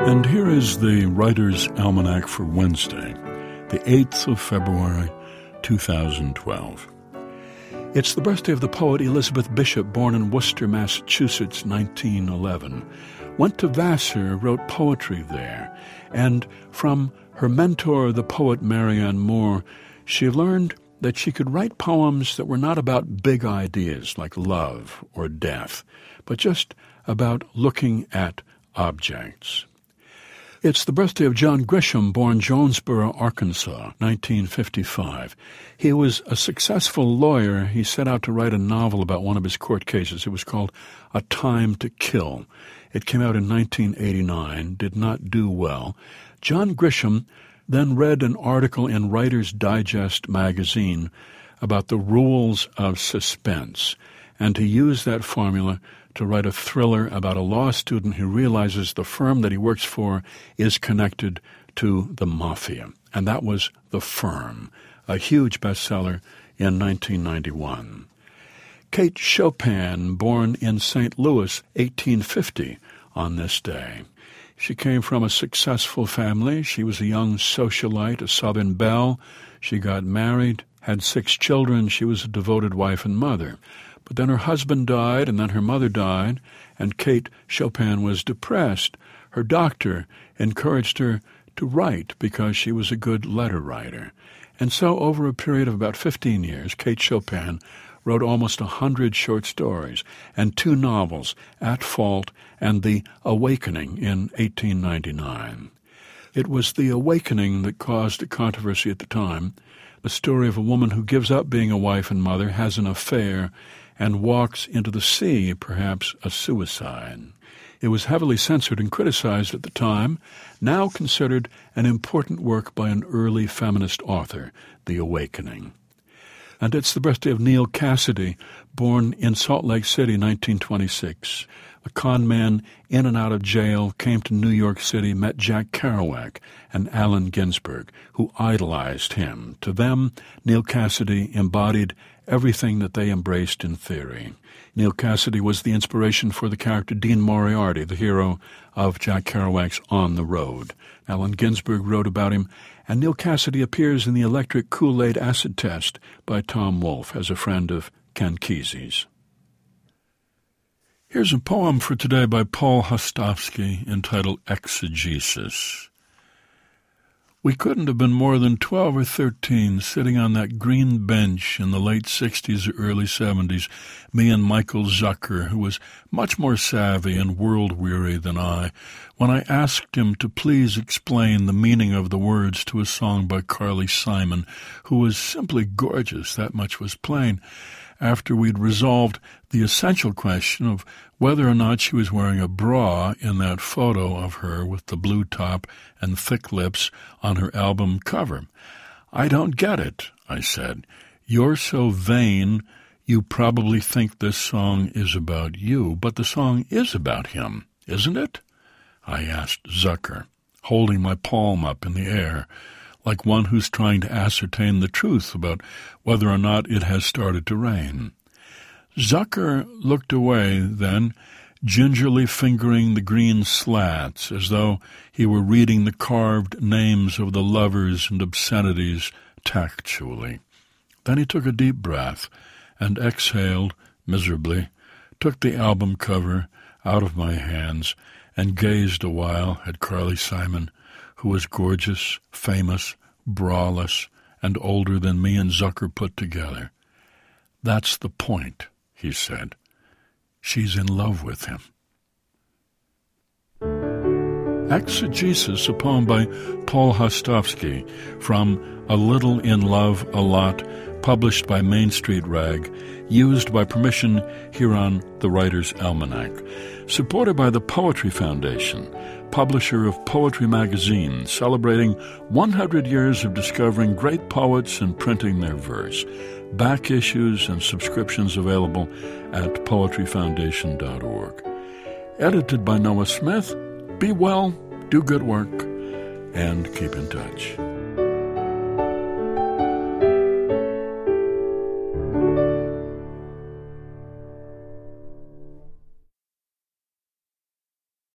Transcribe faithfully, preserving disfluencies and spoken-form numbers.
And here is the Writer's Almanac for Wednesday, the eighth of February, two thousand twelve. It's the birthday of the poet Elizabeth Bishop, born in Worcester, Massachusetts, nineteen eleven. Went to Vassar, wrote poetry there, and from her mentor, the poet Marianne Moore, she learned that she could write poems that were not about big ideas like love or death, but just about looking at objects. It's the birthday of John Grisham, born Jonesboro, Arkansas, nineteen fifty-five. He was a successful lawyer. He set out to write a novel about one of his court cases. It was called A Time to Kill. It came out in nineteen eighty-nine, did not do well. John Grisham then read an article in Writer's Digest magazine about the rules of suspense, and he used that formula to write a thriller about a law student who realizes the firm that he works for is connected to the mafia. And that was The Firm, a huge bestseller in nineteen ninety-one. Kate Chopin, born in Saint Louis, eighteen fifty, on this day. She came from a successful family. She was a young socialite, a Southern belle. She got married, had six children. She was a devoted wife and mother. But then her husband died, and then her mother died, and Kate Chopin was depressed. Her doctor encouraged her to write because she was a good letter writer. And so over a period of about fifteen years, Kate Chopin wrote almost a hundred short stories and two novels, At Fault and The Awakening, in eighteen ninety-nine. It was The Awakening that caused a controversy at the time, the story of a woman who gives up being a wife and mother, has an affair, and walks into the sea, perhaps a suicide. It was heavily censored and criticized at the time, now considered an important work by an early feminist author, The Awakening. And it's the birthday of Neal Cassady, born in Salt Lake City, nineteen twenty-six. A con man in and out of jail, came to New York City, met Jack Kerouac and Allen Ginsberg, who idolized him. To them, Neal Cassady embodied everything that they embraced in theory. Neal Cassady was the inspiration for the character Dean Moriarty, the hero of Jack Kerouac's On the Road. Allen Ginsberg wrote about him, and Neal Cassady appears in the Electric Kool-Aid Acid Test by Tom Wolfe as a friend of Ken Kesey's. Here's a poem for today by Paul Hostowski entitled Exegesis. We couldn't have been more than twelve or thirteen sitting on that green bench in the late sixties or early seventies, me and Michael Zucker, who was much more savvy and world-weary than I, when I asked him to please explain the meaning of the words to a song by Carly Simon, who was simply gorgeous, that much was plain, after we'd resolved the essential question of whether or not she was wearing a bra in that photo of her with the blue top and thick lips on her album cover. I don't get it, I said. You're so vain, you probably think this song is about you, but the song is about him, isn't it? I asked Zucker, holding my palm up in the air, like one who's trying to ascertain the truth about whether or not it has started to rain. Zucker looked away then, gingerly fingering the green slats, as though he were reading the carved names of the lovers and obscenities tactually. Then he took a deep breath and exhaled miserably, took the album cover out of my hands, and gazed a while at Carly Simon, who was gorgeous, famous, braless, and older than me and Zucker put together. That's the point, he said. She's in love with him. Exegesis, a poem by Paul Hostowski from A Little in Love, A Lot, published by Main Street Rag, used by permission here on the Writer's Almanac. Supported by the Poetry Foundation, publisher of Poetry Magazine, celebrating one hundred years of discovering great poets and printing their verse. Back issues and subscriptions available at poetry foundation dot org. Edited by Noah Smith. Be well, do good work, and keep in touch.